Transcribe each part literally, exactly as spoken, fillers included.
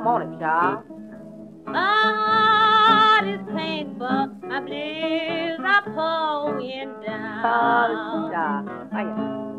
on it, child. My heart is painful, my blues are pouring down. Oh, child, sing it.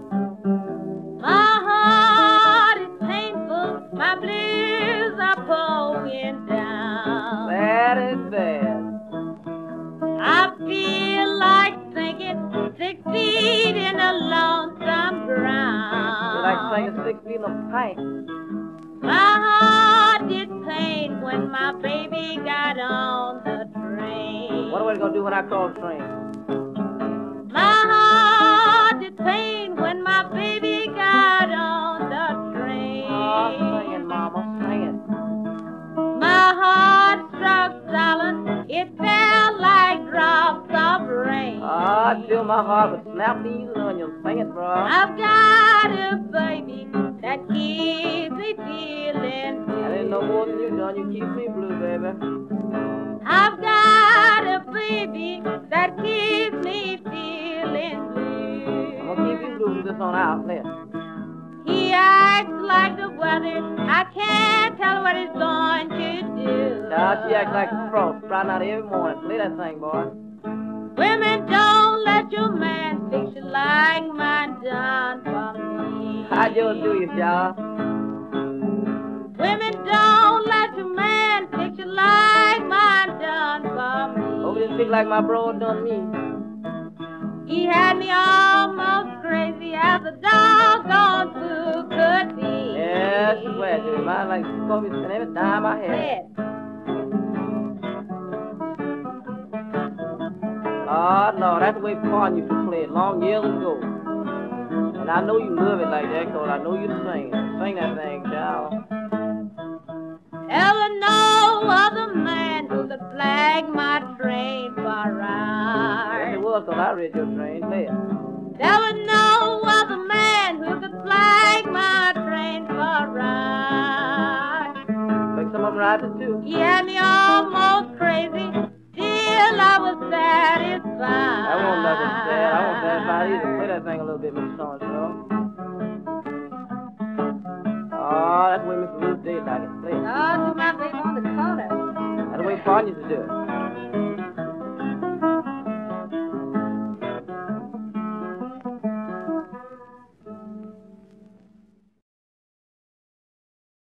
My heart is painful, my blues are pouring down. That is bad. I feel like sinking six feet in a lonesome ground. You like singing six feet in a pint. My heart did pain when my baby got on the train. What are we gonna do when I call the train? My heart did pain when my baby got on the train. Oh, sing it, Mama, sing it. My heart struck silent, it felt like drops of rain. Oh, till my heart would snap these onions. Sing it, bro. I've got a baby that keeps me feeling blue. That ain't no more than you done. You keep me blue, baby. I've got a baby that keeps me feeling blue. I'm gonna keep you blue from this on out. Listen. He acts like the weather. I can't tell what he's going to do. Now she acts like a frost, sprouting out every morning. Play that thing, boy. Women, don't let your man fix you like mine done for me. How yours do you, y'all? Women, don't let your man fix you like mine done for me. Hope you didn't fix like my bro done me. He had me almost crazy as a doggone fool could be. Yeah, I swear, dude. Mine like she told me to spend every dime I had. Yes. Oh, no, that's the way Paul used to play it long years ago. And I know you love it like that, because I know you sing it. Sing that thing, child. Ever know other man who could flag my train for Yes, ride? it was, because I read your train. Play it. Never know other man who could flag my train for ride. Like some of them ride it, too. He had me almost crazy, till I was satisfied. I won't nothing sad. I won't satisfied either. Play that thing a little bit, Mister So-and-so. Oh, that's the way Mister Ruth did like it. Play it. Oh, to my baby on the corner. That's the way Paul used to do it.